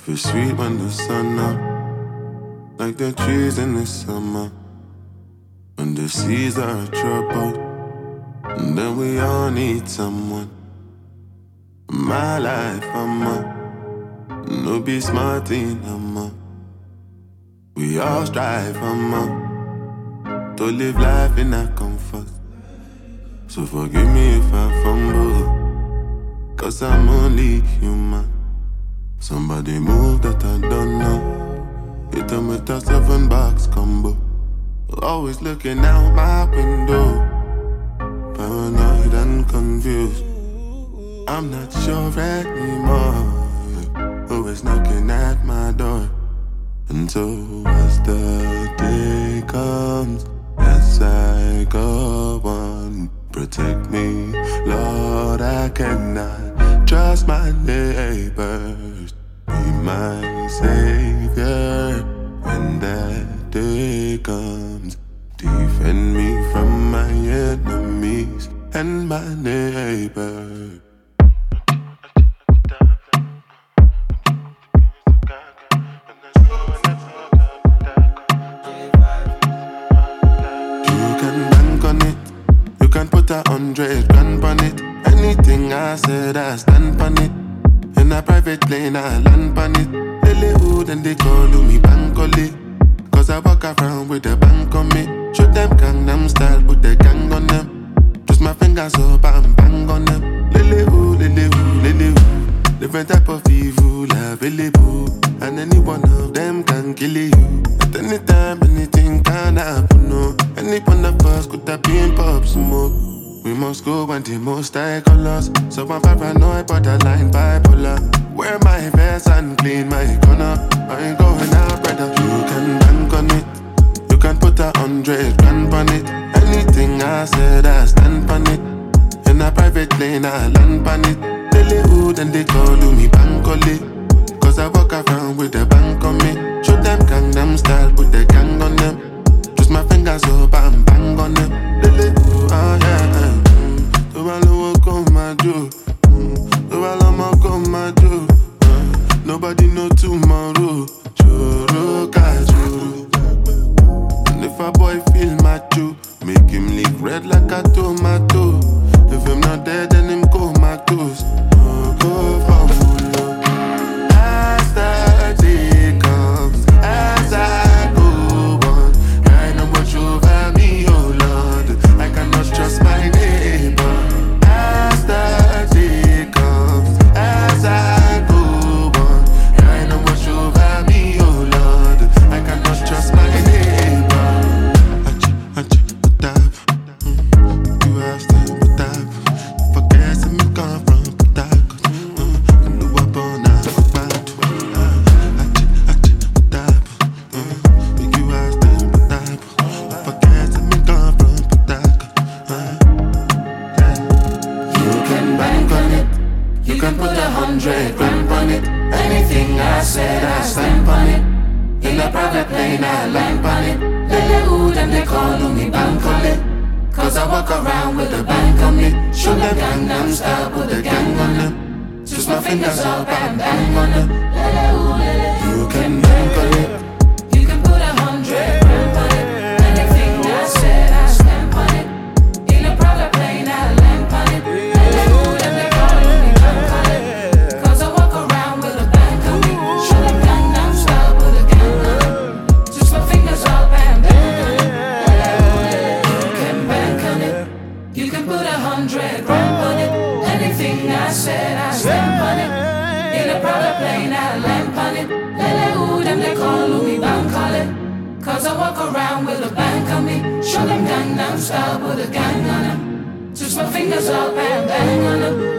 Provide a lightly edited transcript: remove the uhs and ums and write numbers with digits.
Life is sweet when the sun up, like the trees in the summer. When the seas are troubled, and then we all need someone. My life, I'm a no be smart in we all strive, to live life in that comfort. So forgive me if I fumble, cause I'm only human. Somebody move that I don't know. Hit them with a 7-box combo. Always looking out my window, paranoid and confused. I'm not sure anymore who is knocking at my door. And so as the day comes, as I go on, protect me, Lord, I cannot trust my neighbors. Be my savior when that day comes. Defend me from my enemies and my neighbor. You can put 100 grand on it. Anything I said, I stand on it. In a private plane, I land on it. Lily hood and they call me Bankole. Cause I walk around with a bank on me. Show them Gangnam style, put the gang on them. Twist my fingers up and bang on them. Lily hood, Lily hood, Lily hood. Different type of evil available, and any one of them can kill you. At any time, anything can happen, no. Any one of us could have been pop smoke. We must go and the most high colors. So I'm paranoid, borderline bipolar. Wear my vest and clean my corner. I ain't going out, brother. You can bank on it. You can put 100 grand on it. Anything I said, I stand on it. In a private plane, I land on it. Lily hood and they call me Bankole. Cause I walk around with a bank on me. Show them Gangnam style, put the gang on them. Twist my fingers up and bang on them. Lily hood, oh yeah. So I know what come my do. So I know what come my do. Nobody know tomorrow. Choro kajuru. And if a boy feel macho, make him lick red like a tomato. If I'm not dead, then him comatose. Oh, go for full. As the day comes, as I go on, I know what over me, oh Lord. I cannot trust my neighbor. As the day comes, as I go on, I know what over me, oh Lord. I cannot trust my neighbor. You have to put that. Forget me come from put that. I know I'm born out of bad. You have to put that. Forget me come from put that. You can bank on it. You can put 100 grand on it. Anything I said, I stand on it. In a private plane, I land on it. Lily hood and they call me Bankole. Cause I walk around with a bank on me. Show them Gangnam style, put the gang on them. Twist my fingers up and bang on them. You can bank on it. You can put 100 grand on it. Anything I said, I stamp on it. In a private plane, I land on it. Lily hood and they call me Bankole. Cause I walk around with a bank on me. Show them Gangnam style, put the gang on them. Twist my fingers up and bang on it. You can put 100 grand on it. Anything I said, I stamp on it. In a private plane, I land on it. Lily hood and they call me Bankole. Cause I walk around with a bank on me. Show them Gangnam style, put a gang on them. Twist my fingers up and bang on them.